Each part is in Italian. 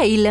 il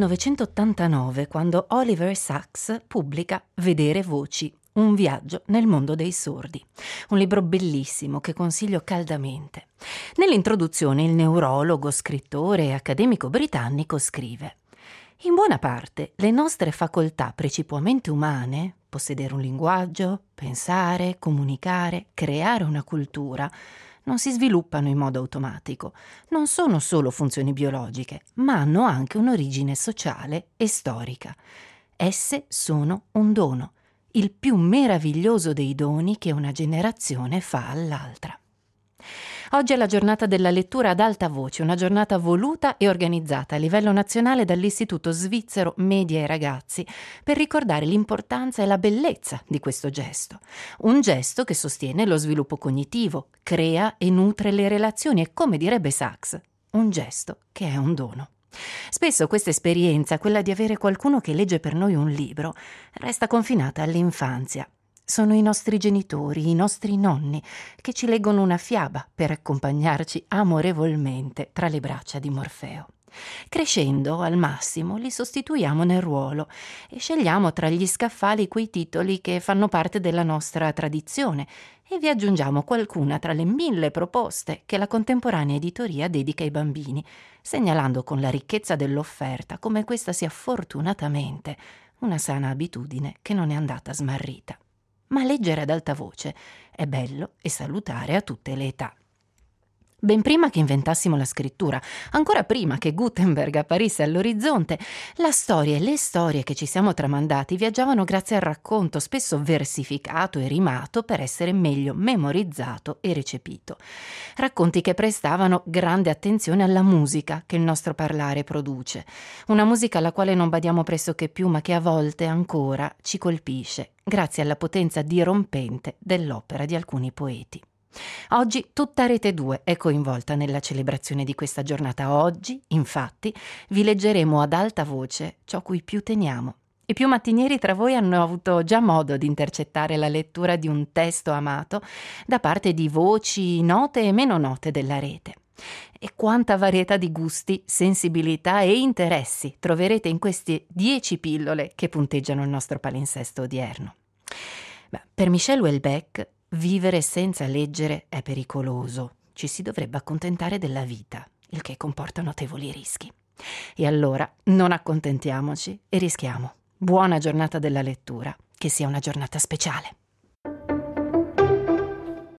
1989 quando Oliver Sacks pubblica Vedere voci, un viaggio nel mondo dei sordi, un libro bellissimo che consiglio caldamente. Nell'introduzione il neurologo, scrittore e accademico britannico scrive: in buona parte le nostre facoltà precipuamente umane, possedere un linguaggio, pensare, comunicare, creare una cultura, non si sviluppano in modo automatico, non sono solo funzioni biologiche, ma hanno anche un'origine sociale e storica. Esse sono un dono, il più meraviglioso dei doni che una generazione fa all'altra. Oggi è la giornata della lettura ad alta voce, una giornata voluta e organizzata a livello nazionale dall'Istituto Svizzero Media e Ragazzi per ricordare l'importanza e la bellezza di questo gesto. Un gesto che sostiene lo sviluppo cognitivo, crea e nutre le relazioni e, come direbbe Sacks, un gesto che è un dono. Spesso questa esperienza, quella di avere qualcuno che legge per noi un libro, resta confinata all'infanzia. Sono i nostri genitori, i nostri nonni, che ci leggono una fiaba per accompagnarci amorevolmente tra le braccia di Morfeo. Crescendo, al massimo, li sostituiamo nel ruolo e scegliamo tra gli scaffali quei titoli che fanno parte della nostra tradizione e vi aggiungiamo qualcuna tra le 1000 proposte che la contemporanea editoria dedica ai bambini, segnalando con la ricchezza dell'offerta come questa sia fortunatamente una sana abitudine che non è andata smarrita. Ma leggere ad alta voce è bello e salutare a tutte le età. Ben prima che inventassimo la scrittura, ancora prima che Gutenberg apparisse all'orizzonte, la storia e le storie che ci siamo tramandati viaggiavano grazie al racconto, spesso versificato e rimato per essere meglio memorizzato e recepito. Racconti che prestavano grande attenzione alla musica che il nostro parlare produce, una musica alla quale non badiamo pressoché più, ma che a volte ancora ci colpisce, grazie alla potenza dirompente dell'opera di alcuni poeti. Oggi tutta Rete 2 è coinvolta nella celebrazione di questa giornata. Oggi, infatti, vi leggeremo ad alta voce ciò cui più teniamo. I più mattinieri tra voi hanno avuto già modo di intercettare la lettura di un testo amato da parte di voci note e meno note della rete. E quanta varietà di gusti, sensibilità e interessi troverete in queste 10 pillole che punteggiano il nostro palinsesto odierno. Per Michel Houellebecq, vivere senza leggere è pericoloso, ci si dovrebbe accontentare della vita, il che comporta notevoli rischi. E allora non accontentiamoci e rischiamo. Buona giornata della lettura, che sia una giornata speciale.